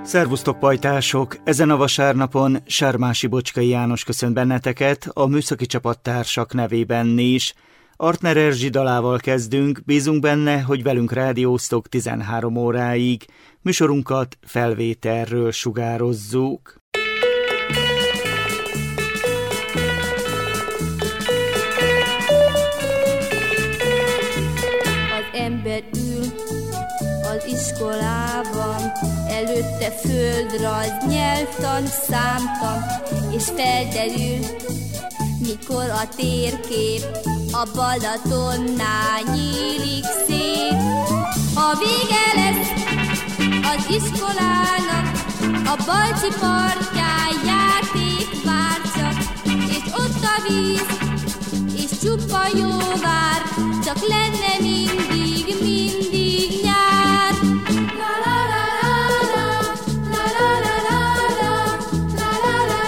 Szervusztok, pajtások! Ezen a vasárnapon Sármási Bocskai János köszönt benneteket, a műszaki csapattársak nevében is. Artner Erzsi dalával kezdünk, bízunk benne, hogy velünk rádióztok 13 óráig. Műsorunkat felvételről sugározzuk. Az ember ül az iskolában, előtte földrajz, nyelvtan, számtan, és felderül, mikor a térkép a Balatonnál nyílik szét. A vége lesz az iskolának, a Balcsi partján játék vár csak, és ott a víz, és csupa jó vár, csak lenne mindig, mindig nyár. La la la la la, la la la la la, la la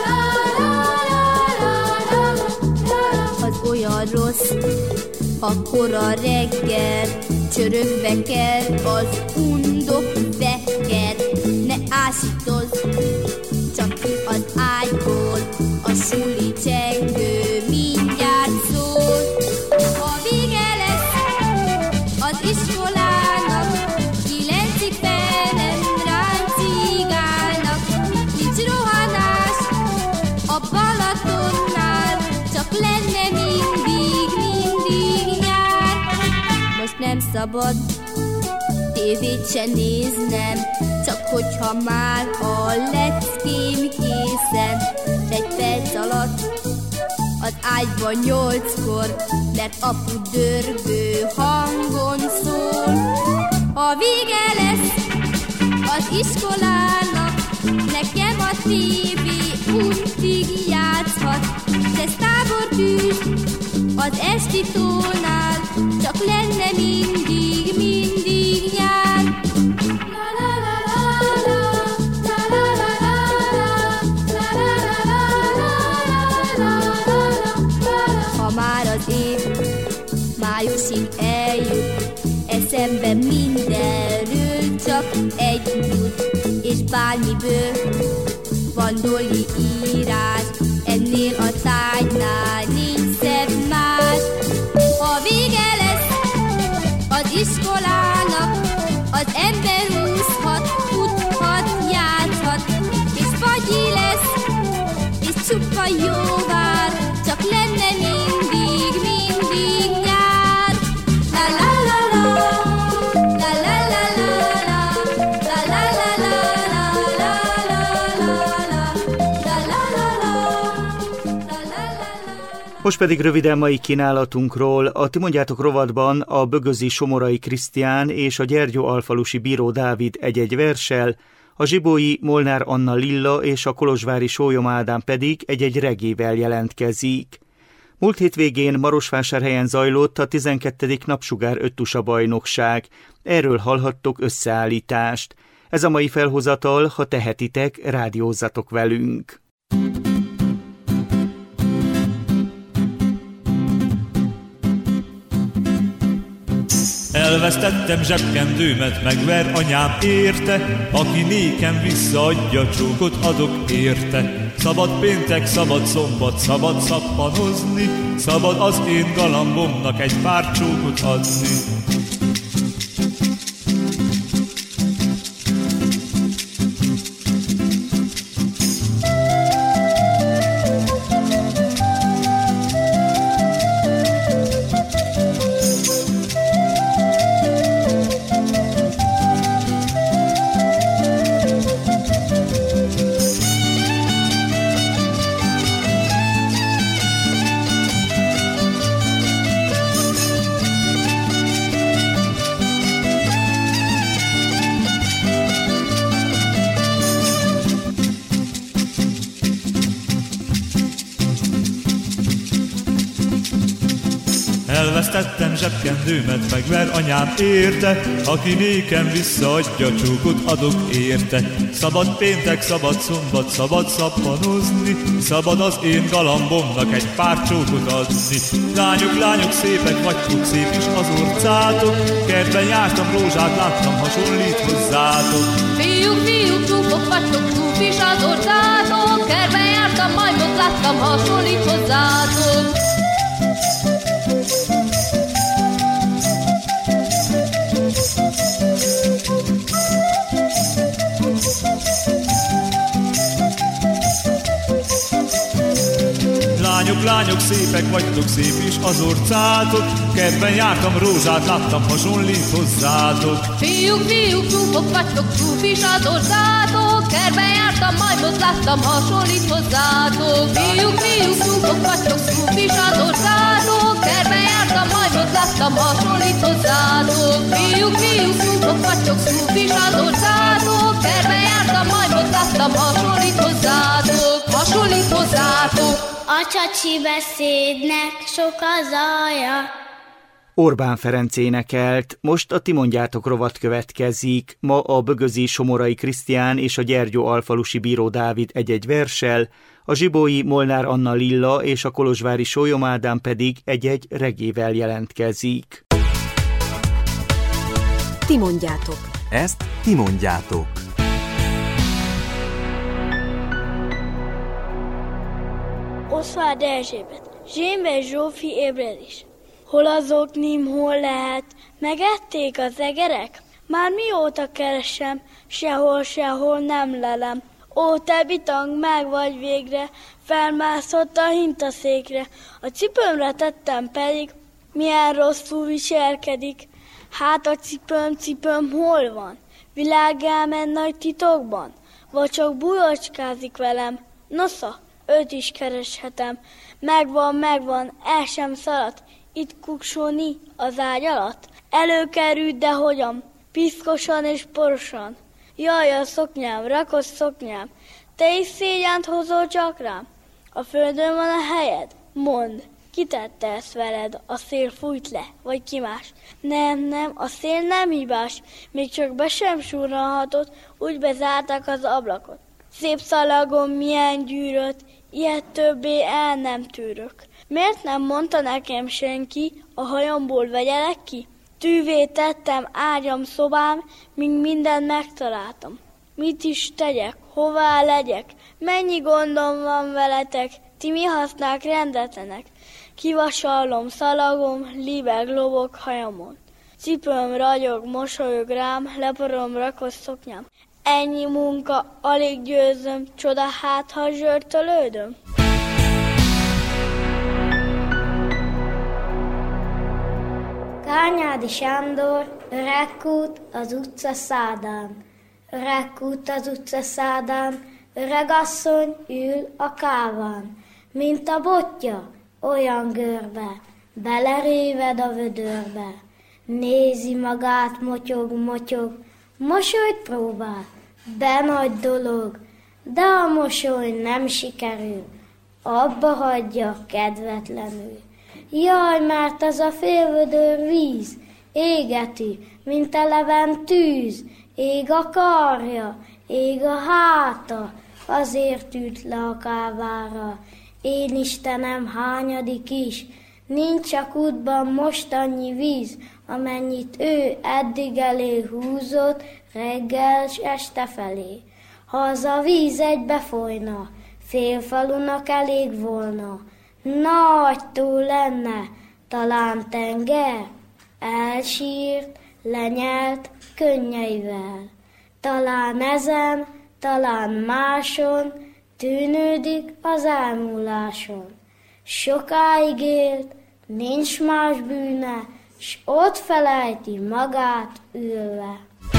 la la la. Az olyan rossz, akkor a reggel csörögve kell az undok veker. Ne ásítozz, csak ki az ágyból, a suli csengő mindjárt szól. Ha vége lesz az iskolának, 9-ig fel nem ráncigálnak. Nincs rohanás a Balatonnál, csak lenne mindig, mindig nyár. Most nem szabad tévét se néznem, csak hogyha már a leckém készen. Egy perc alatt az ágyban 8-kor, mert apu dörgő hangon szól. Ha vége lesz az iskolának, nekem a tévé untig játszhat. Ez tábortűz az esti tónál, csak lenne mindig, mindig nyár. Ha már az év májusig eljut, eszembe mindenről csak egy jut, és bármiből van doli írás, ennél a tárgynál nincs szebb más. Ha vége lesz az iskolának, az ember úszhat, futhat, játszhat, és fagyi lesz, és csupa jó vár, csak lenne mindig, mindig nyár. La la la la, la la la la, la la la la, la la la. Most pedig röviden mai kínálatunkról. A Ti mondjátok rovatban a Bögözi Somorai Krisztián és a Gyergyóalfalusi Bíró Dávid egy-egy verssel, a zsibói Molnár Anna Lilla és a kolozsvári Sólyom Ádám pedig egy-egy regével jelentkezik. Múlt hétvégén Marosvásárhelyen zajlott a 12. Napsugár öttusa bajnokság. Erről hallhattok összeállítást. Ez a mai felhozatal, ha tehetitek, rádiózzatok velünk. Elvesztettem zsebkendőmet, megver anyám érte, aki nékem visszaadja, csókot adok érte. Szabad péntek, szabad szombat, szabad szappanozni, szabad az én galambomnak egy pár csókot adni. Elvesztettem zsebkendőmet, megver anyám érte, aki nékem visszaadja, csókot adok érte. Szabad péntek, szabad szombat, szabad szappanozni, szabad az én galambomnak egy pár csókot adni. Lányok, lányok, szépek vagytok, szép is az orcátok, kertben jártam, rózsát láttam, hasonlít hozzátok. Fiúk, fiúk, csúfok vagytok, csúf is az orcátok, kertben jártam, majmot láttam, hasonlít hozzátok. Lányok, lányok, szépek vagytok, szép is az orcátok, kertben jártam, rózsát láttam, hasonlít hozzátok. Fiúk, fiúk, csúfok vagytok, csúf is az orcátok, kertben jártam, majmot láttam, hasonlít hozzátok. Fiúk, fiúk, csúfok vagytok, csúf is az orcátok, kertben jártam, majmot láttam, hasonlít hozzátok. Fiúk, fiúk, csúfok vagytok, csúf is az orcátok, kertben jártam, majmot láttam, hasonlít hozzátok. Hasonlít hozzátok. A csacsi beszédnek sok az alja. Orbán Ferenc énekelt, most a Ti mondjátok rovat következik. Ma a Bögözi Somorai Krisztián és a Gyergyóalfalusi Bíró Dávid egy-egy verssel, a zsibói Molnár Anna Lilla és a kolozsvári Sólyom Ádám pedig egy-egy regével jelentkezik. Ti mondjátok. Ezt ti mondjátok. Oszvád Erzsébet, Zsémbes Zsófi ébredés. Hol az oknim, hol lehet, megették az egerek? Már mióta keresem, sehol nem lelem. Ó, te bitang, meg vagy végre, felmászott a hintaszékre. A cipőmre tettem pedig, milyen rosszul viselkedik. Hát a cipőm hol van? Világálmen nagy titokban? Vagy csak bujocskázik velem? Nosza, őt is kereshetem. Megvan, el sem szaladt. Itt kuksolni az ágy alatt. Előkerült, de hogyan? Piszkosan és porosan. Jaj, a szoknyám, rakos szoknyám. Te is szégyent hozol csak rám? A földön van a helyed? Mondd, ki tette ezt veled? A szél fújt le, vagy ki más? Nem, a szél nem hibás. Még csak be sem surranhatott, úgy bezárták az ablakot. Szép szalagom, milyen gyűrött, ilyet többé el nem tűrök. Miért nem mondta nekem senki, a hajamból vegyelek ki? Tűvé tettem ágyam, szobám, míg mindent megtaláltam. Mit is tegyek, hová legyek, mennyi gondom van veletek, ti mi hasznák rendetlenek? Kivasallom, szalagom, libeg, lobog hajamon. Cipőm ragyog, mosolyog rám, leporom rakos szoknyám. Ennyi munka, alig győzöm, csoda hát, ha zsörtölődöm. Kárnyádi Sándor, öreg kút az utca szádán. Öreg kút az utca szádán, öreg asszony ül a káván. Mint a botja, olyan görbe, beleréved a vödörbe. Nézi magát, motyog, mosolyt próbál, de nagy dolog, de a mosoly nem sikerül, abba hagyja kedvetlenül. Jaj, mert az a félvödör víz, égeti, mint a leven tűz, ég a karja, ég a háta, azért ült le a kávára. Én Istenem, hányadik is, nincs a kútban most annyi víz, amennyit ő eddig elé húzott reggel s este felé. Ha az a víz egybe folyna, fél falunak elég volna. Nagy tó lenne, talán tenger, elsírt, lenyelt könnyeivel. Talán ezen, talán máson tűnődik az elmúláson. Sokáig élt, nincs más bűne, s ott felejti magát ülve.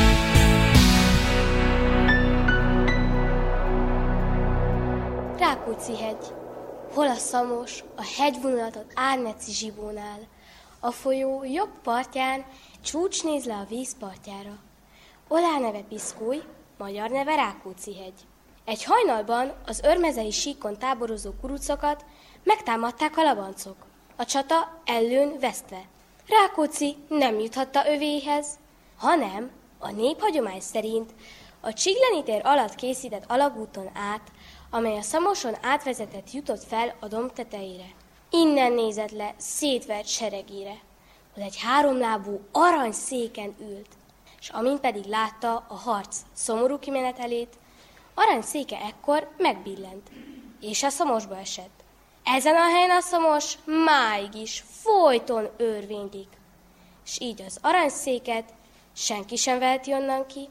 Rákóczi-hegy. Hol a Szamos, a hegyvonulatot Árneci zsibónál. A folyó jobb partján csúcs néz le a vízpartjára. Olá neve Piszkóly, magyar neve Rákóczi-hegy. Egy hajnalban az örmezei síkon táborozó kurucokat megtámadták a labancok. a csata ellőn vesztve. Rákóczi nem juthatta övéhez, hanem a néphagyomány szerint a Csigleni tér alatt készített alagúton át, amely a Szamoson átvezetett, jutott fel a domb tetejére. Innen nézett le szétvert seregére, hogy egy háromlábú aranyszéken ült, és amint pedig látta a harc szomorú kimenetelét, aranyszéke ekkor megbillent, és a Szamosba esett. Ezen a helyen a Szamos máig is folyton örvénylik, és így az aranyszéket senki sem veheti onnan ki.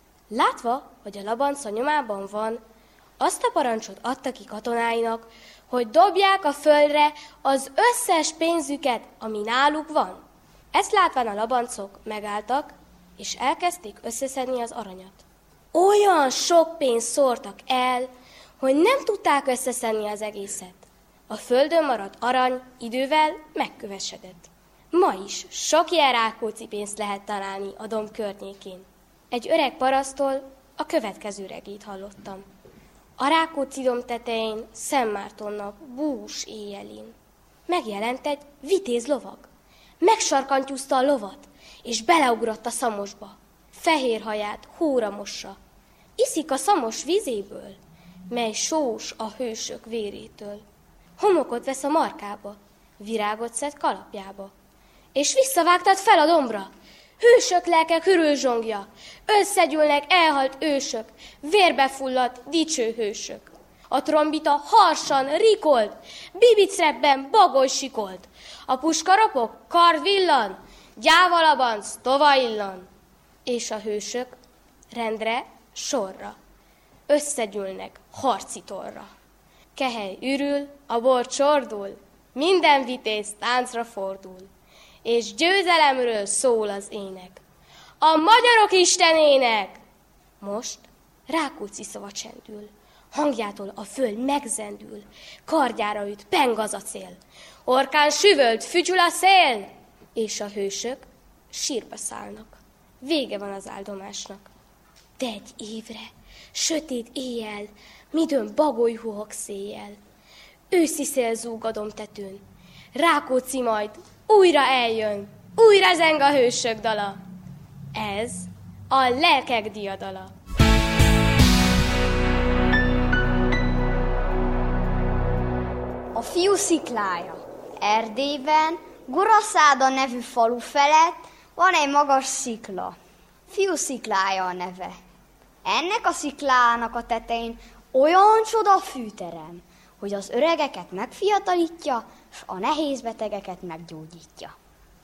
Látva, hogy a labanc a nyomában van, azt a parancsot adta ki katonáinak, hogy dobják a földre az összes pénzüket, ami náluk van. Ezt látván a labancok megálltak, és elkezdték összeszedni az aranyat. Olyan sok pénzt szórtak el, hogy nem tudták összeszedni az egészet. A földön maradt arany idővel megkövesedett. Ma is sok ilyen Rákóczi pénzt lehet találni a domb környékén. Egy öreg paraszttól a következő regét hallottam. A Rákóczi domb tetején Szent Mártonnap bús éjjelén megjelent egy vitéz lovag. Megsarkantyúzta a lovat, és beleugrott a Szamosba. Fehér haját hóra mossa. Iszik a Szamos vizéből, mely sós a hősök vérétől. Homokot vesz a markába, virágot szed kalapjába, és visszavágtad fel a dombra. Hősök lelke körülzsongja, összegyűlnek elhalt ősök, vérbe fulladt dicső hősök. A trombita harsan rikolt, bibicrebben bagoly sikolt. A puskaropok kard villan, gyávalabanc tova illan. És a hősök rendre, sorra összegyűlnek harci torra. Kehely ürül, a bor csordul, minden vitéz táncra fordul, és győzelemről szól az ének, a magyarok istenének! Most Rákóczi szava csendül, hangjától a föld megzendül, kardjára üt peng az acél, orkán süvölt, fütyül a szél, és a hősök sírba szállnak. Vége van az áldomásnak. De egy évre, sötét éjjel, midőn bagoly huhog széjjel, őszi szél zúg a dombtetőn, Rákóczi majd újra eljön, újra zeng a hősök dala. Ez a lelkek diadala. A fiú sziklája. Erdélyben, Guraszáda nevű falu felett van egy magas szikla. Fiú sziklája a neve. Ennek a sziklának a tetején olyan csoda fűterem, hogy az öregeket megfiatalítja, s a nehéz betegeket meggyógyítja.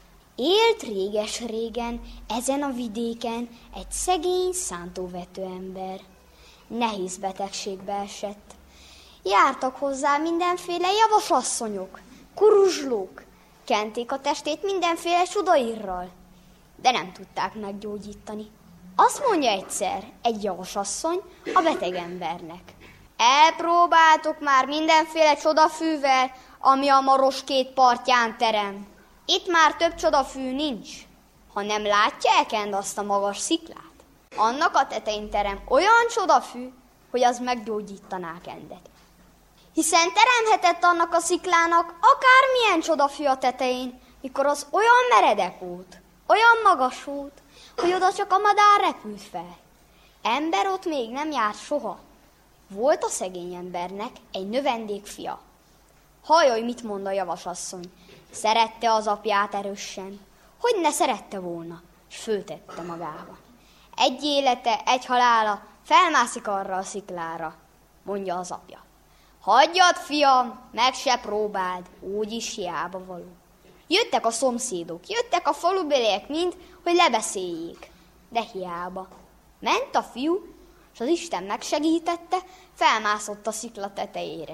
Élt réges-régen ezen a vidéken egy szegény szántóvető ember. Nehéz betegségbe esett. Jártak hozzá mindenféle javasasszonyok, kuruzslók, kenték a testét mindenféle csodairral, de nem tudták meggyógyítani. Azt mondja egyszer egy javasasszony a beteg embernek: elpróbáltuk már mindenféle csodafűvel, ami a Maros két partján terem. Itt már több csodafű nincs. Ha nem látja Ekend azt a magas sziklát, annak a tetején terem olyan csodafű, hogy az meggyógyítaná Kendet. Hiszen teremhetett annak a sziklának akármilyen csodafű a tetején, mikor az olyan meredek volt, olyan magas volt, hogy oda csak a madár repült fel. Ember ott még nem járt soha. Volt a szegény embernek egy növendék fia. Hallj, mit mond a javasasszony. Szerette az apját erősen, hogy ne szerette volna, s föltette magába. Egy élete, egy halála, felmászik arra a sziklára, mondja az apja. Hagyjad, fiam, meg se próbáld, úgyis hiába való. Jöttek a szomszédok, jöttek a falubeliek mind, hogy lebeszéljék, de hiába. Ment a fiú, és az Isten megsegítette, felmászott a szikla tetejére.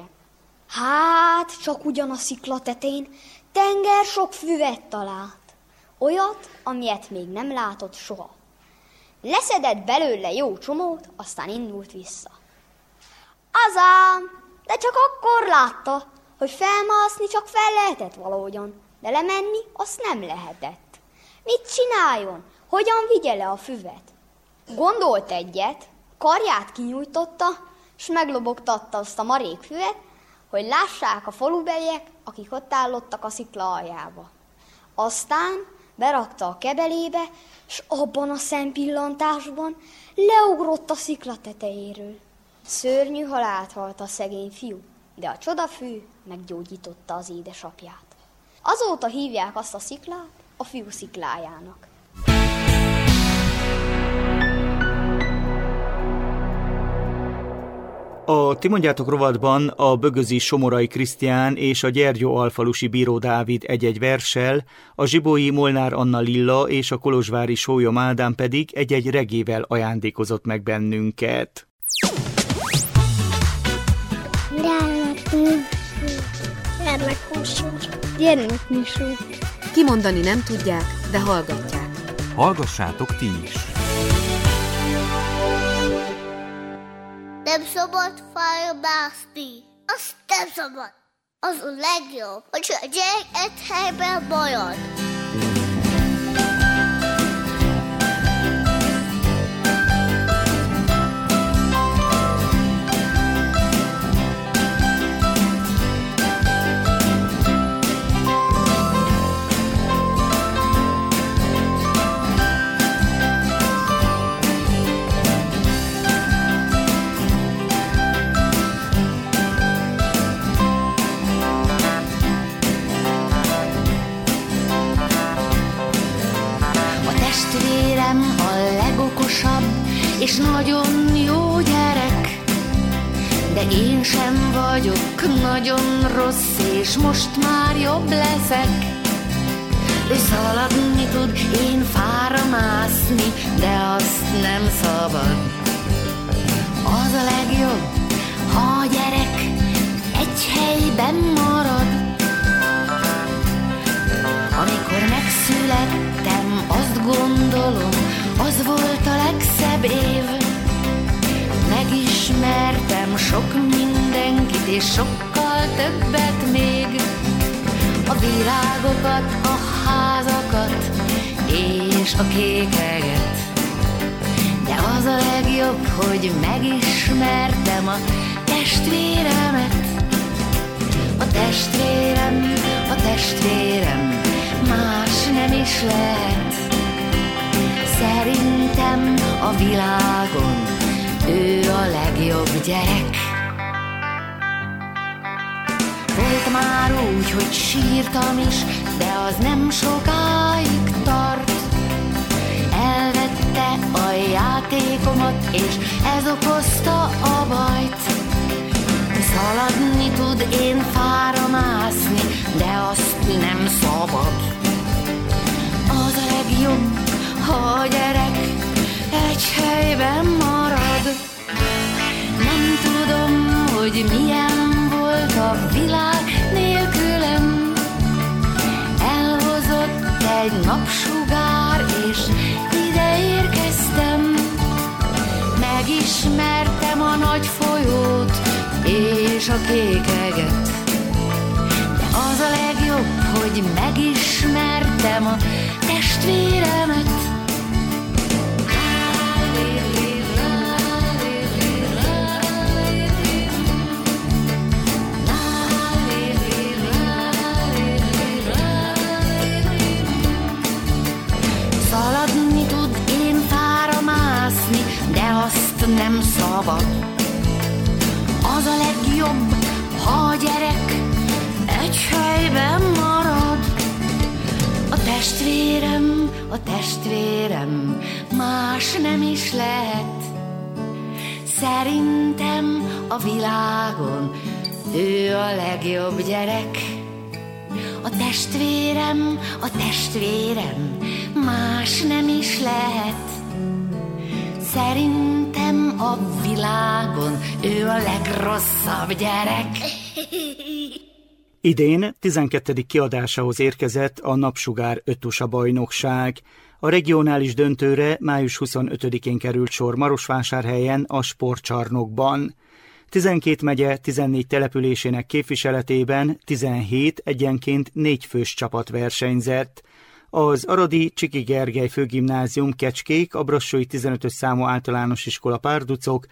Hát, csak ugyan a szikla tetején tenger sok füvet talált. Olyat, amilyet még nem látott soha. Leszedett belőle jó csomót, aztán indult vissza. Azám, de csak akkor látta, hogy felmászni csak fel lehetett valahogyan, de lemenni azt nem lehetett. Mit csináljon? Hogyan vigye le a füvet? Gondolt egyet, karját kinyújtotta, s meglobogtatta azt a marék füvet, hogy lássák a falubeliek, akik ott állottak a szikla aljába. Aztán berakta a kebelébe, s abban a szempillantásban leugrott a szikla tetejéről. Szörnyű halált halt a szegény fiú, de a csodafű meggyógyította az édesapját. Azóta hívják azt a sziklát a fiú sziklájának. A Ti mondjátok rovatban a Bögözi Somorai Krisztián és a Gyergyóalfalusi Bíró Dávid egy-egy verssel, a zsibói Molnár Anna Lilla és a kolozsvári Sólyom Ádám pedig egy-egy regével ajándékozott meg bennünket. Gyermekműsor. Kimondani nem tudják, de hallgatják. Hallgassátok ti is! Nem szabad fájlbászni. Azt nem szabad. Az a legjobb, hogy a gyerek egy helyben marad. És nagyon jó gyerek, de én sem vagyok nagyon rossz, és most már jobb leszek. Ő szaladni tud, én fára mászni, de azt nem szabad. Az a legjobb, ha a gyerek egy helyben marad. Amikor megszülettem, azt gondolom, az volt a legszebb év. Megismertem sok mindenkit, és sokkal többet még. A virágokat, a házakat, és a kékeget. De az a legjobb, hogy megismertem a testvéremet. A testvérem, más nem is lehet. Szerintem a világon ő a legjobb gyerek. Volt már úgy, hogy sírtam is, de az nem sokáig tart. Elvette a játékomat, és ez okozta a bajt. Szaladni tud, én fára mászni, de azt nem szabad. Az a legjobb, ha a gyerek egy helyben marad. Nem tudom, hogy milyen volt a világ nélkülem. Elhozott egy napsugár, és ide érkeztem. Megismertem a nagy folyót, és a kékeget. De az a legjobb, hogy megismertem a testvéremet. Szaladni tud, én fára mászni, de azt nem szabad. Az a legjobb, ha a gyerek egy helyben marad. A testvérem, más nem is lehet. Szerintem a világon ő a legjobb gyerek. A testvérem, más nem is lehet. Szerintem a világon ő a legrosszabb gyerek. Idén 12. kiadásához érkezett a Napsugár Öttusa bajnokság. A regionális döntőre május 25-én került sor Marosvásárhelyen a sportcsarnokban. 12 megye 14 településének képviseletében 17 egyenként 4 fős csapat versenyzett. Az aradi Csiki Gergely Főgimnázium Kecskék, a brassói 15-ös számú általános iskola Párducok, a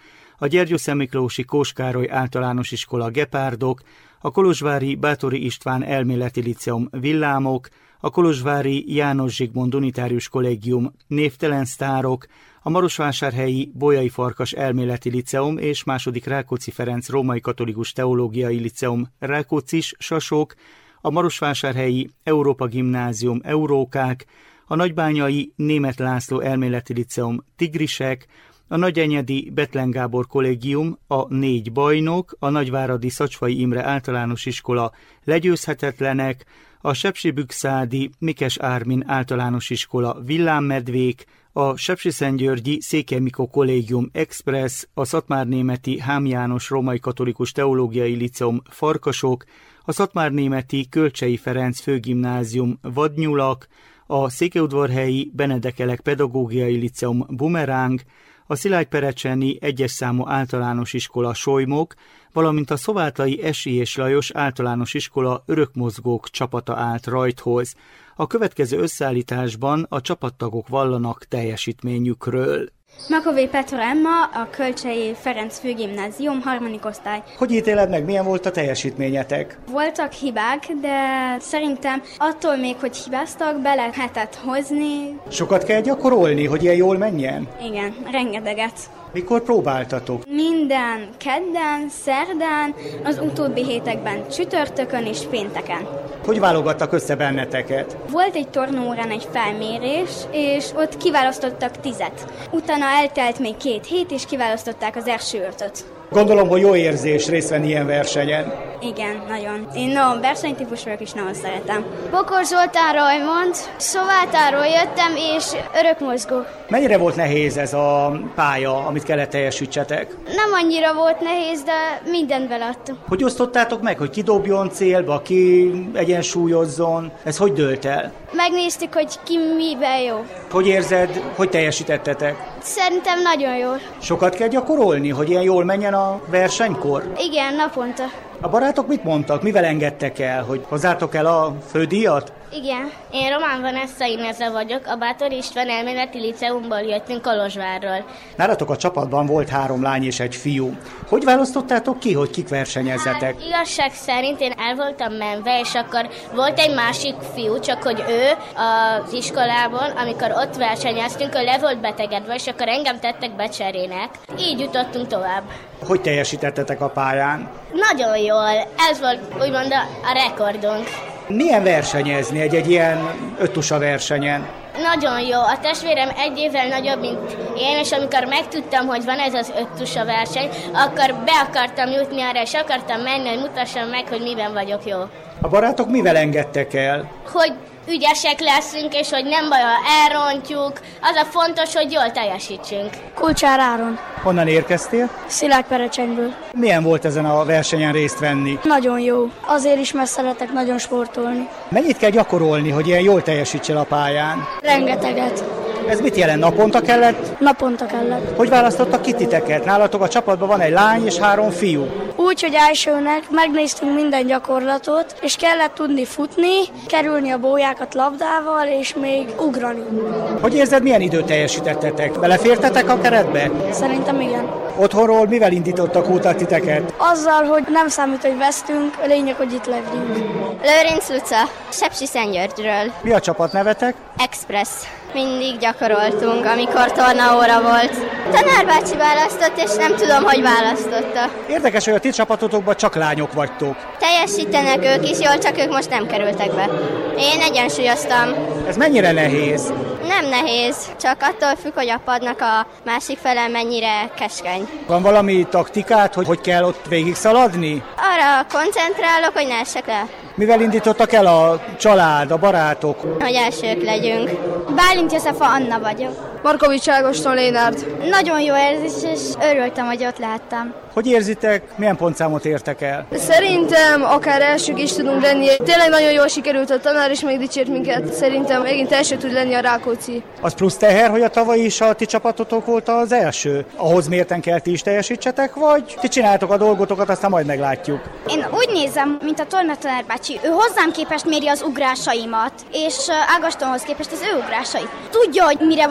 a Gyergyószentmiklósi Kós Károly Általános Iskola Gepárdok, a kolozsvári Báthori István Elméleti Liceum Villámok, a kolozsvári János Zsigmond Unitárius Kollégium Névtelen Sztárok, a marosvásárhelyi Bolyai Farkas Elméleti Liceum és II. Rákóczi Ferenc Római Katolikus Teológiai Liceum Rákóczis Sasok, a marosvásárhelyi Európa Gimnázium Eurókák, a nagybányai Németh László Elméleti Liceum Tigrisek, a nagyenyedi Bethlen Gábor Kollégium, a 4 bajnok, a nagyváradi Szacsvai Imre Általános Iskola Legyőzhetetlenek, a sepsibükszádi Mikes Ármin Általános Iskola Villámmedvék, a sepsiszentgyörgyi Székely Mikó Kollégium Express, a szatmárnémeti Hám János Római Katolikus Teológiai Liceum Farkasok, a szatmárnémeti Kölcsei Ferenc Főgimnázium Vadnyulak, a székelyudvarhelyi Benedekelek Pedagógiai Liceum Bumeráng, a Szilágyperecseni 1-es számú általános iskola Solymok, valamint a szovátlai Esi és Lajos Általános Iskola Örökmozgók csapata állt rajthoz. A következő összeállításban a csapattagok vallanak teljesítményükről. Makovei Petra Emma, a Kölcsei Ferenc Főgimnázium 3. osztály. Hogy ítéled meg, milyen volt a teljesítményetek? Voltak hibák, de szerintem attól még, hogy hibáztak, be lehetett hozni. Sokat kell gyakorolni, hogy ilyen jól menjen? Igen, rengeteget. Mikor próbáltatok? Minden kedden, szerdán, az utóbbi hétekben csütörtökön és pénteken. Hogy válogattak össze benneteket? Volt egy tornaórán egy felmérés, és ott kiválasztottak 10-et. Utána eltelt még 2 hét, és kiválasztották az első 5-öt. Gondolom, hogy jó érzés részt venni ilyen versenyen. Igen, nagyon. Én nagyon versenytípus vagyok, és nagyon szeretem. Bokor Zoltán Rajmond, Szovátáról jöttem, és örökmozgó. Mennyire volt nehéz ez a pálya, amit kellett teljesítsetek? Nem annyira volt nehéz, de mindent beleadtunk. Hogy osztottátok meg, hogy ki dobjon célba, ki egyensúlyozzon? Ez hogy dőlt el? Megnéztük, hogy ki miben jó. Hogy érzed, hogy teljesítettetek? Szerintem nagyon jól. Sokat kell gyakorolni, hogy ilyen jól menjen a versenykor? Igen, naponta. A barátok mit mondtak? Mivel engedtek el? Hogy hozzátok el a fődíjat? Igen. Én Román Vanessa Ineze vagyok, a Báthori István Elméleti Liceumból jöttünk Kolozsvárról. Nálatok a csapatban volt 3 lány és egy fiú. Hogy választottátok ki, hogy kik versenyezzetek? Hát, igazság szerint én el voltam menve, és akkor volt egy másik fiú, csak hogy ő az iskolában, amikor ott versenyeztünk, ő le volt betegedve, és akkor engem tettek becserének. Így jutottunk tovább. Hogy teljesítettetek a pályán? Nagyon jól. Ez volt úgymond a rekordunk. Milyen versenyezni egy ilyen 5 tusa versenyen? Nagyon jó. A testvérem 1 évvel nagyobb, mint én, és amikor megtudtam, hogy van ez az 5 tusa verseny, akkor be akartam jutni arra, és akartam menni, hogy mutassam meg, hogy miben vagyok jó. A barátok mivel engedtek el? Hogy ügyesek leszünk, és hogy nem baj, ha elrontjuk. Az a fontos, hogy jól teljesítsünk. Kulcsár Áron. Honnan érkeztél? Szilágyperecsenyből. Milyen volt ezen a versenyen részt venni? Nagyon jó. Azért is, mert szeretek nagyon sportolni. Mennyit kell gyakorolni, hogy ilyen jól teljesítsél a pályán? Rengeteget. Ez mit jelent? Naponta kellett? Naponta kellett. Hogy választottak ki titeket? Nálatok a csapatban van egy lány és 3 fiú. Úgy, hogy elsőnek megnéztünk minden gyakorlatot, és kellett tudni futni, kerülni a bójákat labdával, és még ugrani. Hogy érzed, milyen időt teljesítettetek? Belefértetek a keretbe? Szerintem igen. Otthonról mivel indítottak útat titeket? Azzal, hogy nem számít, hogy vesztünk, a lényeg, hogy itt legyünk. Lőrinc Luca, Sepsiszentgyörgyről. Mi a csapatnevetek? Express. Mindig gyakoroltunk, amikor tornaóra volt. Tanár bácsi választott, és nem tudom, hogy választotta. Érdekes, hogy a ti csapatotokban csak lányok vagytok. Teljesítenek ők is jól, csak ők most nem kerültek be. Én egyensúlyoztam. Ez mennyire nehéz? Nem nehéz, csak attól függ, hogy a padnak a másik fele mennyire keskeny. Van valami taktikát, hogy kell ott végig szaladni? Arra koncentrálok, hogy ne essek le. Mivel indítottak el a család, a barátok? Hogy elsők legyünk. Bálint Józefa Anna vagyok. Markovics Ágoston Lénárd. Nagyon jó érzés, és örültem, hogy ott lehettem. Hogy érzitek, milyen pontszámot értek el? Szerintem akár elsők is tudunk lenni. Tényleg nagyon jól sikerült, a tanár is megdicsért minket. Szerintem megint első tud lenni a Rákóczi. Az plusz teher, hogy a tavaly is a ti csapatotok volt az első? Ahhoz mérten kell ti is teljesítsetek, vagy ti csináltok a dolgotokat, aztán majd meglátjuk? Én úgy nézem, mint a tornatanár bácsi. Ő hozzám képest méri az ugrásaimat, és Ágostonhoz képest az ő ugrásait. Tudja, hogy mire vagyunk képesek,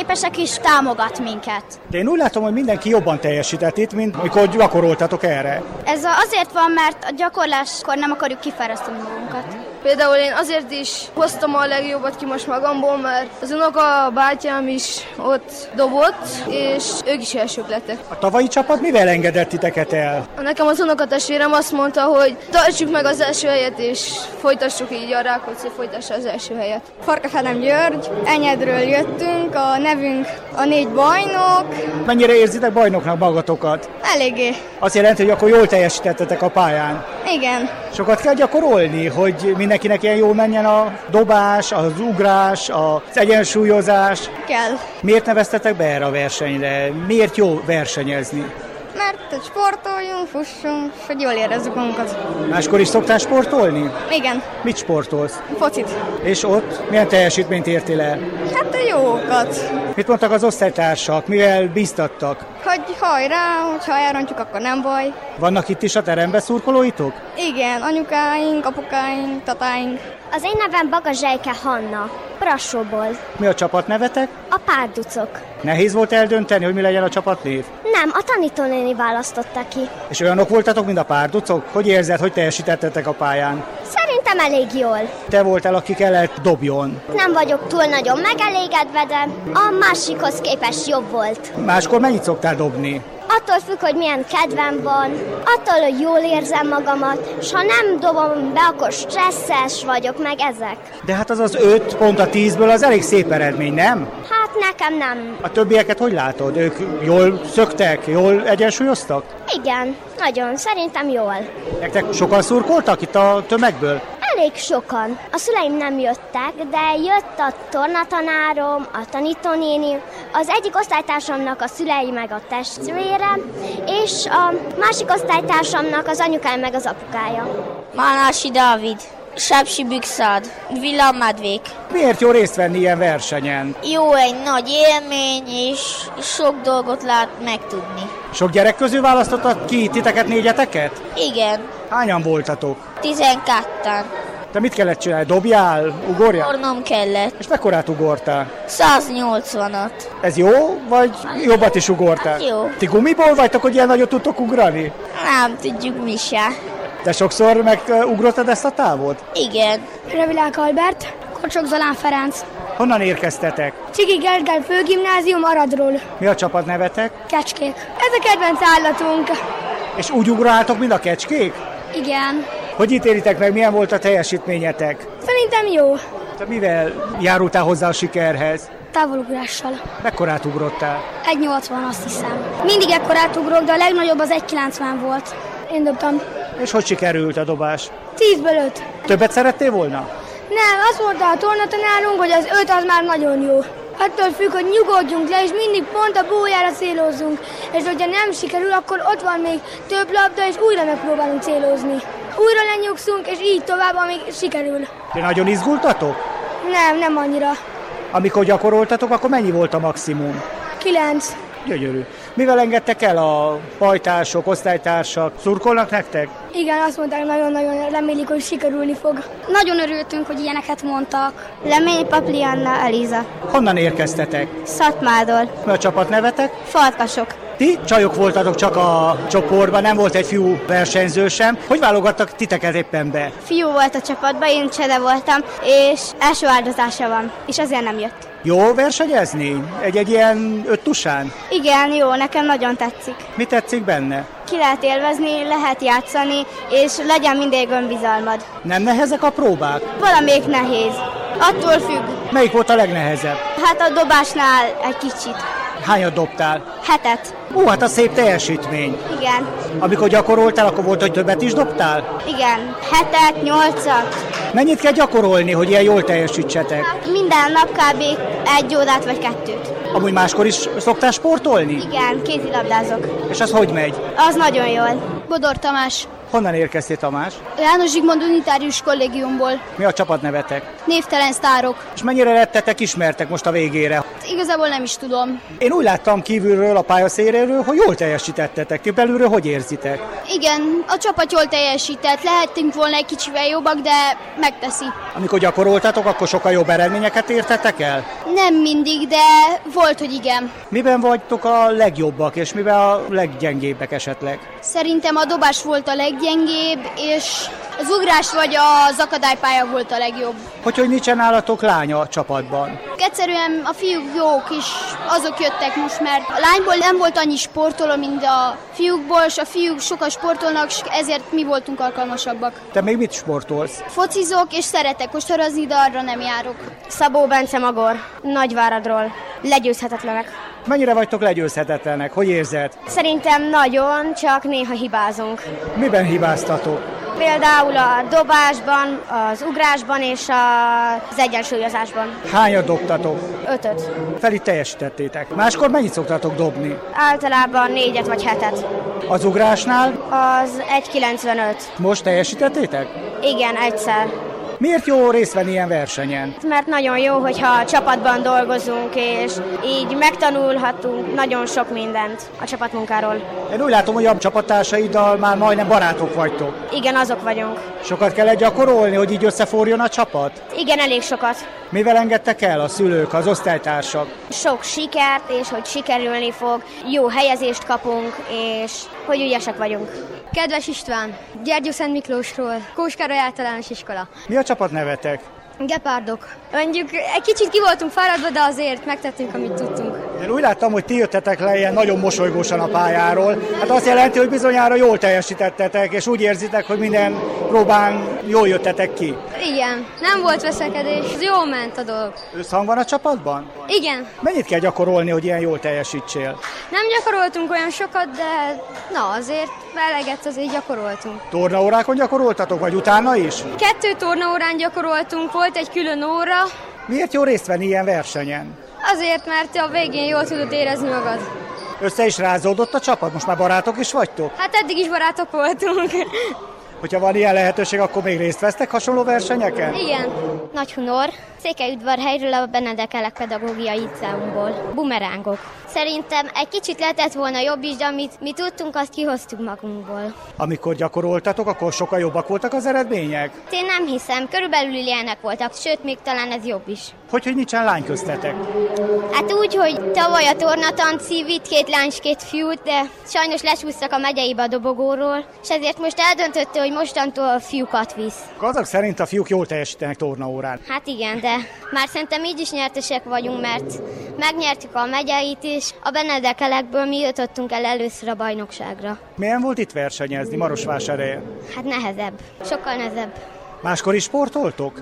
versenyképesek és támogat minket. De én úgy látom, hogy mindenki jobban teljesített itt, mint amikor gyakoroltatok erre. Ez azért van, mert a gyakorláskor nem akarjuk kifárasztani magunkat. Például én azért is hoztam a legjobbat ki most magamból, mert az unoka bátyám is ott dobott, és ők is elsők lettek. A tavalyi csapat mivel engedett titeket el? Nekem az unokatestvérem azt mondta, hogy tartsuk meg az első helyet, és folytassuk így, a Rákóczi folytassa az első helyet. Farkafelem György, Enyedről jöttünk, a nevünk a 4 bajnok. Mennyire érzitek bajnoknak magatokat? Eléggé. Azt jelenti, hogy akkor jól teljesítettetek a pályán. Igen. Sokat kell gyakorolni, hogy mindenkinek ilyen jól menjen a dobás, az ugrás, az egyensúlyozás. Kell. Miért neveztetek be erre a versenyre? Miért jó versenyezni? Mert hogy sportoljunk, fussunk, hogy jól érezzük magunkat. Máskor is szoktál sportolni? Igen. Mit sportolsz? Focit. És ott milyen teljesítményt értél el? Hát jókat. Mit mondtak az osztálytársak? Mivel bíztattak? Hogy hajrá, hogyha elrontjuk, akkor nem baj. Vannak itt is a teremben szurkolóitok? Igen, anyukáink, apukáink, tatáink. Az én nevem Bagazsejke Hanna, Brassóból. Mi a csapatnevetek? A Párducok. Nehéz volt eldönteni, hogy mi legyen a csapatnév? Nem, a tanítónéni választotta ki. És olyanok voltatok, mint a Párducok? Hogy érzed, hogy teljesítettetek a pályán? Szerintem elég jól. Te voltál, aki kellett dobjon. Nem vagyok túl nagyon megelégedve, de a másikhoz képest jobb volt. Máskor mennyit szoktál dobni? Attól függ, hogy milyen kedvem van, attól, hogy jól érzem magamat, és ha nem dobom be, akkor stresszes vagyok, meg ezek. De hát az 5 pont a 10-ből az elég szép eredmény, nem? Hát nekem nem. A többieket hogy látod? Ők jól szöktek, jól egyensúlyoztak? Igen, nagyon, szerintem jól. Nektek sokan szurkoltak itt a tömegből? Elég sokan. A szüleim nem jöttek, de jött a tornatanárom, a tanítónéni, az egyik osztálytársamnak a szülei meg a testvére, és a másik osztálytársamnak az anyukája meg az apukája. Mánási Dávid, Sepsi Bükszád, Villámedvék. Miért jó részt venni ilyen versenyen? Jó, egy nagy élmény, és sok dolgot lehet megtudni. Sok gyerek közül választottak ki titeket, négyeteket? Igen. Hányan voltatok? 12-en. Te mit kellett csinálni? Dobjál? Ugorjál? Ugornom kellett. És mekkorát ugortál? 180-at. Ez jó, vagy jobbat is ugortál? Hát jó. Ti gumiból vagytok, hogy ilyen nagyot tudtok ugrani? Nem tudjuk mi se. Te sokszor megugrottad ezt a távot? Igen. Revilák Albert, Kocsok Zalán Ferenc. Honnan érkeztetek? Csiki Gergely Főgimnázium Aradról. Mi a csapatnevetek? Kecskék. Ez a kedvenc állatunk. És úgy ugráltok, mint a kecskék? Igen. Hogy ítélitek meg, milyen volt a teljesítményetek? Szerintem jó. Te mivel járultál hozzá a sikerhez? Távolugrással. Mekkorát ugrottál? 1,80 azt hiszem. Mindig ekkorát ugrok, de a legnagyobb az 1,90 volt. Én dobtam. És hogy sikerült a dobás? 10-ből 5. Többet szerettél volna? Nem, azt mondta a tornatanárunk, hogy az 5 az már nagyon jó. Attól függ, hogy nyugodjunk le, és mindig pont a bójára célozzunk. És hogyha nem sikerül, akkor ott van még több labda, és újra megpróbálunk célozni. Újra lenyugszunk, és így tovább, amíg sikerül. De nagyon izgultatok? Nem annyira. Amikor gyakoroltatok, akkor mennyi volt a maximum? 9. Gyönyörű. Mivel engedtek el a pajtások, osztálytársak? Szurkolnak nektek? Igen, azt mondták, nagyon-nagyon remélik, hogy sikerülni fog. Nagyon örültünk, hogy ilyeneket mondtak. Lemény Paplianna Eliza. Honnan érkeztetek? Szatmádól. Mi a csapatnevetek? Farkasok. Ti csajok voltatok csak a csoportban, nem volt egy fiú versenyző sem. Hogy válogattak titeket éppen be? Fiú volt a csapatban, én csere voltam, és első áldozása van, és azért nem jött. Jó versenyezni? Egy ilyen 5 tusán? Igen, jó, nekem nagyon tetszik. Mi tetszik benne? Ki lehet élvezni, lehet játszani, és legyen mindig önbizalmad. Nem nehezek a próbák? Valamelyik nehéz. Attól függ. Melyik volt a legnehezebb? Hát a dobásnál egy kicsit. Hányat dobtál? 7. Hát a szép teljesítmény. Igen. Amikor gyakoroltál, akkor volt, hogy többet is dobtál? Igen, 7, 8. Mennyit kell gyakorolni, hogy ilyen jól teljesítsetek? Minden nap kb. 1 órát vagy 2. Amúgy máskor is szoktál sportolni? Igen, kézilabdázok. És az hogy megy? Az nagyon jól. Bodor Tamás. Honnan érkeztél, Tamás? János Zsigmond Unitárius Kollégiumból. Mi a csapatnevetek? Névtelen sztárok. És mennyire lettetek ismertek most a végére? Igazából nem is tudom. Én úgy láttam kívülről, a pályaszéléről, hogy jól teljesítettetek. Ti belülről hogy érzitek? Igen, a csapat jól teljesített. Lehettünk volna egy kicsivel jobbak, de megteszi. Amikor gyakoroltatok, akkor sokkal jobb eredményeket értetek el? Nem mindig, de volt, hogy igen. Miben vagytok a legjobbak, és miben a leggyengébbek esetleg? Szerintem a dobás volt a leggyengébb, és az ugrás vagy az akadálypálya volt a legjobb. Hogy nincsen nálatok lánya a csapatban? Egyszerűen a fiúk jók is, azok jöttek most, mert a lányból nem volt annyi sportoló, mint a fiúkból, és a fiúk sokat sportolnak, és ezért mi voltunk alkalmasabbak. Te még mit sportolsz? Focizok, és szeretek kosarazni, de arra nem járok. Szabó Bence Magor, Nagyváradról. Legyőzhetetlenek. Mennyire vagytok legyőzhetetlenek? Hogy érzed? Szerintem nagyon, csak néha hibázunk. Miben hibáztatok? Például a dobásban, az ugrásban és az egyensúlyozásban. Hányat dobtatok? 5-öt. Felét teljesítettétek. Máskor mennyit szoktatok dobni? Általában 4-et vagy 7-et. Az ugrásnál? Az 1,95. Most teljesítettétek? Igen, egyszer. Miért jó részt venni ilyen versenyen? Mert nagyon jó, hogyha csapatban dolgozunk, és így megtanulhatunk nagyon sok mindent a csapatmunkáról. Én úgy látom, hogy a csapattársaidal már majdnem barátok vagytok. Igen, azok vagyunk. Sokat kellett gyakorolni, hogy így összeforjon a csapat? Igen, elég sokat. Mivel engedtek el a szülők, az osztálytársak? Sok sikert, és hogy sikerülni fog, jó helyezést kapunk, és hogy ügyesek vagyunk. Kedves István, Gyergyó Szent Miklósról, Kóskároly általános iskola. Mi a csapat nevetek? Gepárdok. Mondjuk egy kicsit ki voltunk fáradva, de azért megtettünk, amit tudtunk. Én úgy láttam, hogy ti jöttetek le ilyen nagyon mosolygósan a pályáról. Hát azt jelenti, hogy bizonyára jól teljesítettetek, és úgy érzitek, hogy minden próbán jól jöttetek ki. Igen, nem volt veszekedés, jól ment a dolog. Összhang van a csapatban? Igen. Mennyit kell gyakorolni, hogy ilyen jól teljesítsél? Nem gyakoroltunk olyan sokat, de na azért eleget azért gyakoroltunk. Tornaórákon gyakoroltatok, vagy utána is? 2 tornaórán gyakoroltunk, volt egy külön óra. Miért jó részt venni ilyen versenyen? Azért, mert a végén jól tudod érezni magad. Össze is rázódott a csapat? Most már barátok is vagytok? Hát eddig is barátok voltunk. Hogyha van ilyen lehetőség, akkor még részt vesztek hasonló versenyeken? Igen. Nagy Hunor, Székelyudvarhelyről a Benedek Elek pedagógiai liceumból. Bumerángok. Szerintem egy kicsit lehetett volna jobb is, de amit mi tudtunk, azt kihoztuk magunkból. Amikor gyakoroltatok, akkor sokkal jobbak voltak az eredmények? Én nem hiszem, körülbelül ilyenek voltak, sőt, még talán ez jobb is. Hogy nincsen lány köztetek? Hát úgy, hogy tavaly a tornatanci vitt 2 lány és 2 fiút, de sajnos lesúsztak a megyeibe a dobogóról, és ezért most eldöntötte, hogy mostantól a fiúkat visz. Azok szerint a fiúk jól teljesítenek tornaórán. Hát igen, de már szerintem így is nyertesek vagyunk, mert megnyertük a megyeit is, a Benedek Elekből mi jutottunk el először a bajnokságra. Milyen volt itt versenyezni Marosvásárhelyen? Hát nehezebb, sokkal nehezebb. Máskor is sportoltok?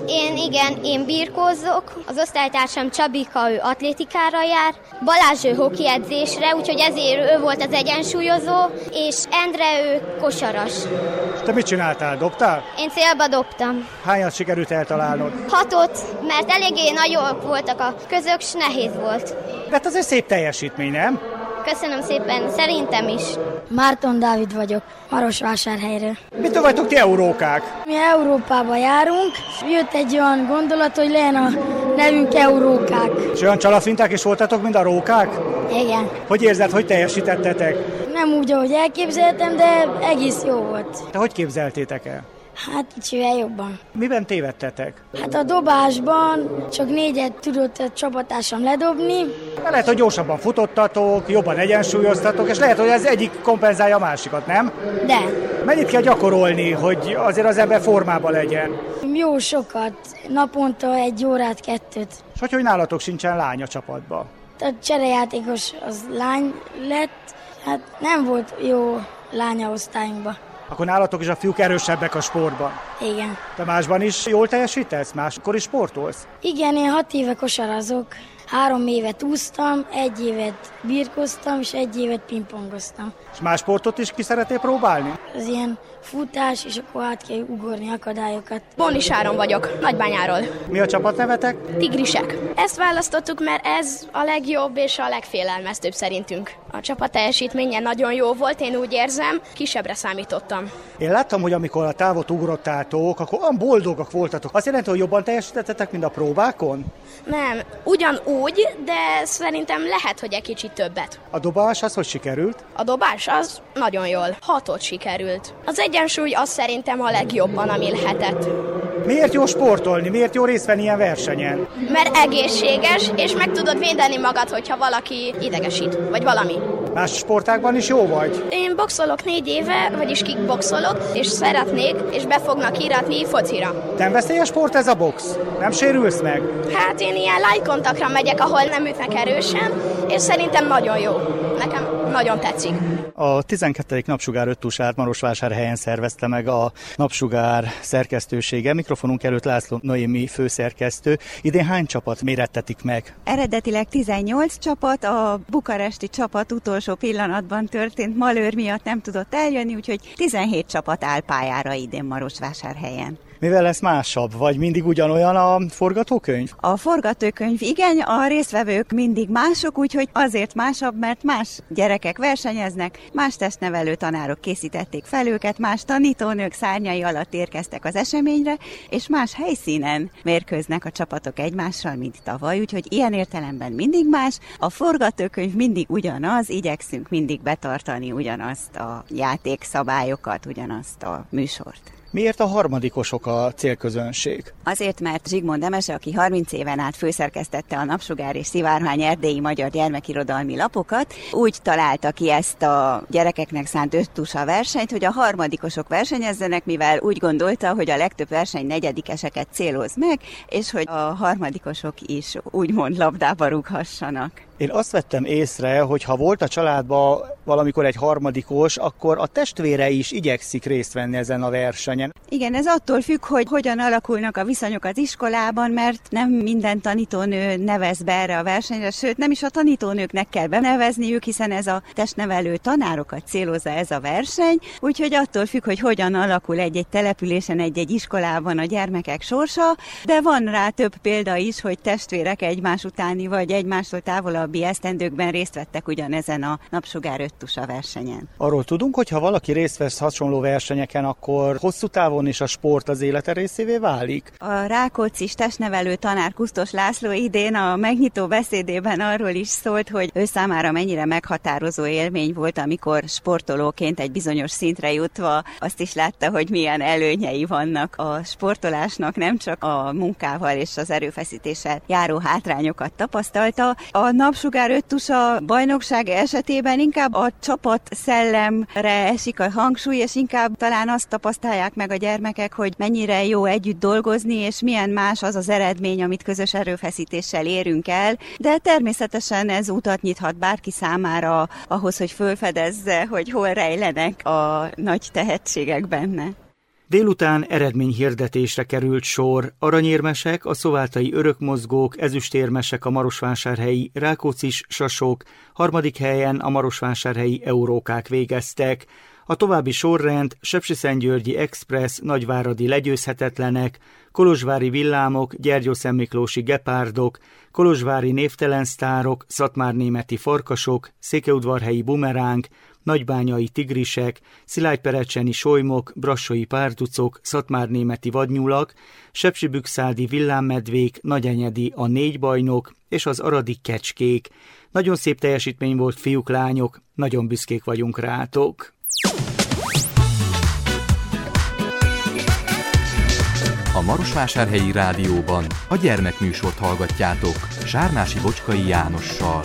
Én birkózok, az osztálytársam Csabika, ő atlétikára jár, Balázs ő hoki edzésre, úgyhogy ezért ő volt az egyensúlyozó, és Endre ő kosaras. Te mit csináltál? Dobtál? Én célba dobtam. Hányat sikerült eltalálnod? 6-ot, mert eléggé nagyok voltak a közök, s nehéz volt. De hát az egy szép teljesítmény, nem? Köszönöm szépen, szerintem is. Márton Dávid vagyok, Marosvásárhelyről. Mitől vagytok ti eurókák? Mi Európába járunk, jött egy olyan gondolat, hogy legyen a nevünk eurókák. És olyan csalafinták is voltatok, mint a rókák? Igen. Hogy érzed, hogy teljesítettetek? Nem úgy, ahogy elképzeltem, de egész jó volt. Te hogy képzeltétek el? Hát kicsivel jobban. Miben tévedtetek? Hát a dobásban csak 4-et tudott a csapattársam ledobni. De lehet, hogy gyorsabban futottatok, jobban egyensúlyoztatok, és lehet, hogy ez egyik kompenzálja a másikat, nem? De. Mennyit kell gyakorolni, hogy azért az ember formában legyen? Jó sokat. Naponta 1 órát, 2. És hogy nálatok sincsen lány a csapatban? A cserejátékos az lány lett, hát nem volt jó lánya osztályunkban. Akkor nálatok is a fiúk erősebbek a sportban. Igen. Te másban is jól teljesítesz? Máskor is sportolsz? Igen, én 6 éve kosarazok. 3 évet úsztam, 1 évet birkoztam, és 1 évet pingpongoztam. És más sportot is ki szeretnél próbálni? Az ilyen futás, és akkor át kell ugorni akadályokat. Bóni Sáron vagyok, Nagybányáról. Mi a csapatnevetek? Tigrisek. Ezt választottuk, mert ez a legjobb és a legfélelmeztőbb szerintünk. A csapat teljesítménye nagyon jó volt, én úgy érzem, kisebbre számítottam. Én láttam, hogy amikor a távot ugrottátok, akkor olyan boldogak voltatok. Azt jelenti, hogy jobban teljesítettetek, mint a próbákon? Nem, ugyanúgy úgy, de szerintem lehet, hogy egy kicsit többet. A dobás az hogy sikerült? A dobás az nagyon jól. 6-ot sikerült. Az egyensúly az szerintem a legjobban, ami lehetett. Miért jó sportolni? Miért jó részt venni ilyen versenyen? Mert egészséges, és meg tudod védeni magad, hogyha valaki idegesít, vagy valami. Más sportágban is jó vagy? Én boxolok 4 éve, vagyis kickboxolok, és szeretnék, és be fognak íratni focira. Nem veszélyes sport ez a box? Nem sérülsz meg? Hát én ilyen light kontaktra megyek, ahol nem ütnek erősen, és szerintem nagyon jó. Nekem nagyon tetszik. A 12. Napsugár 5 tusát Marosvásárhelyen szervezte meg a Napsugár szerkesztősége. Mikrofonunk előtt László Noémi főszerkesztő. Idén hány csapat mérettetik meg? Eredetileg 18 csapat, a bukaresti csapat utolsó pillanatban történt malőr miatt nem tudott eljönni, úgyhogy 17 csapat áll pályára idén Marosvásárhelyen. Mivel lesz másabb, vagy mindig ugyanolyan a forgatókönyv? A forgatókönyv igen, a résztvevők mindig mások, úgyhogy azért másabb, mert más gyerekek versenyeznek, más testnevelő tanárok készítették fel őket, más tanítónők szárnyai alatt érkeztek az eseményre, és más helyszínen mérkőznek a csapatok egymással, mint tavaly, úgyhogy ilyen értelemben mindig más. A forgatókönyv mindig ugyanaz, igyekszünk mindig betartani ugyanazt a játékszabályokat, ugyanazt a műsort. Miért a harmadikosok a célközönség? Azért, mert Zsigmond Emese, aki 30 éven át főszerkesztette a Napsugár és Szivárvány erdélyi magyar gyermekirodalmi lapokat, úgy találta ki ezt a gyerekeknek szánt 5 tusa versenyt, hogy a harmadikosok versenyezzenek, mivel úgy gondolta, hogy a legtöbb verseny negyedikeseket céloz meg, és hogy a harmadikosok is úgymond labdába rúghassanak. Én azt vettem észre, hogy ha volt a családban valamikor egy harmadikos, akkor a testvére is igyekszik részt venni ezen a versenyen. Igen, ez attól függ, hogy hogyan alakulnak a viszonyok az iskolában, mert nem minden tanítónő nevez be erre a versenyre, sőt nem is a tanítónőknek kell benevezniük, hiszen ez a testnevelő tanárokat célozza ez a verseny, úgyhogy attól függ, hogy hogyan alakul egy-egy településen, egy-egy iskolában a gyermekek sorsa, de van rá több példa is, hogy testvérek egymás utáni vagy egymástól távolabbi esztendőkben részt vettek ugyanezen a Napsugár 5 tusa versenyen. Arról tudunk, hogy ha valaki részt vesz hasonló versenyeken, akkor hosszú távon is a sport az élete részévé válik? A Rákóczis testnevelő tanár Kusztos László idén a megnyitó beszédében arról is szólt, hogy ő számára mennyire meghatározó élmény volt, amikor sportolóként egy bizonyos szintre jutva azt is látta, hogy milyen előnyei vannak a sportolásnak, nem csak a munkával és az erőfeszítéssel járó hátrányokat tapasztalta. A Napsugár 5 tusa bajnokság esetében inkább a csapat szellemre esik a hangsúly, és inkább talán azt tapasztalják meg a gyermekek, hogy mennyire jó együtt dolgozni, és milyen más az az eredmény, amit közös erőfeszítéssel érünk el, de természetesen ez utat nyithat bárki számára ahhoz, hogy felfedezze, hogy hol rejlenek a nagy tehetségek benne. Délután eredményhirdetésre került sor. Aranyérmesek, a szovátai örökmozgók, ezüstérmesek a marosvásárhelyi Rákóczis sasok, 3. helyen a marosvásárhelyi eurókák végeztek. A további sorrend Sepsiszentgyörgyi Express, nagyváradi legyőzhetetlenek, kolozsvári villámok, gyergyószentmiklósi gepárdok, kolozsvári névtelen sztárok, szatmárnémeti farkasok, székelyudvarhelyi bumeránk, nagybányai tigrisek, szilágyperecseni solymok, brassói párducok, szatmárnémeti vadnyulak, sepsibükszádi villámmedvék, nagyenyedi a 4 bajnok és az aradi kecskék. Nagyon szép teljesítmény volt, fiúk, lányok, nagyon büszkék vagyunk rátok. A Marosvásárhelyi Rádióban a gyermekműsort hallgatjátok Sárnási Bocskai Jánossal.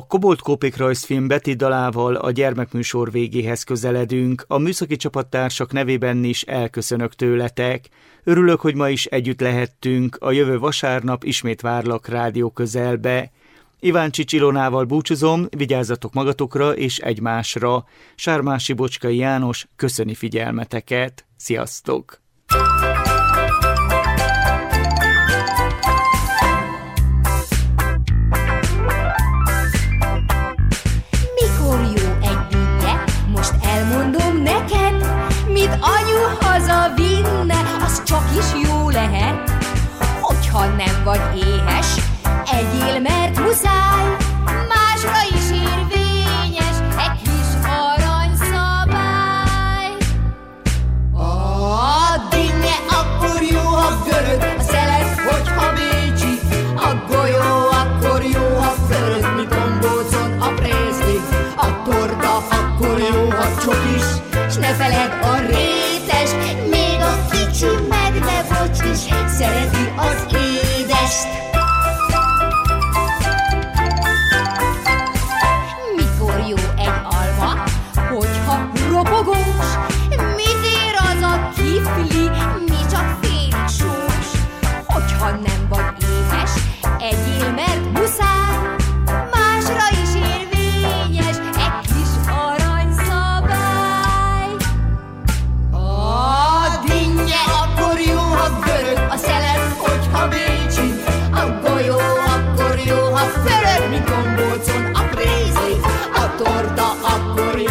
Kobolt-Kópék rajzfilm betiddalával a gyermekműsor végéhez közeledünk. A műszaki csapattársak nevében is elköszönök tőletek. Örülök, hogy ma is együtt lehettünk. A jövő vasárnap ismét várlak rádió közelbe. Iváncsics Ilonával búcsúzom, vigyázzatok magatokra és egymásra. Sármási Bocskai János köszöni figyelmeteket. Sziasztok! Mikor jó egy dinnye, most elmondom neked, mit anyu hazavinne, az csak is jó lehet. Hogyha nem vagy éhes, egyél, mert muszáj, másra is érvényes egy kis aranyszabály. A dinnye akkor jó, ha görög, a szelet, hogyha bécsi, a golyó akkor jó, ha förög, mi gombócon a prészli, a torta akkor jó, ha csokis, s ne feled a rétes, még a kicsi medvebocs is szereti az édest. Jó egy alma, hogyha ropogós, mit ér az a kifli, mi csak félig sós. Hogyha nem vagy éhes, egyél, mert muszáj, másra is érvényes egy kis aranyszabály. A dinnye akkor jó, ha görög, a szelet, hogyha bécsi, a golyó akkor jó, ha förög, mi gombócon a prézli, a torta akkor jó,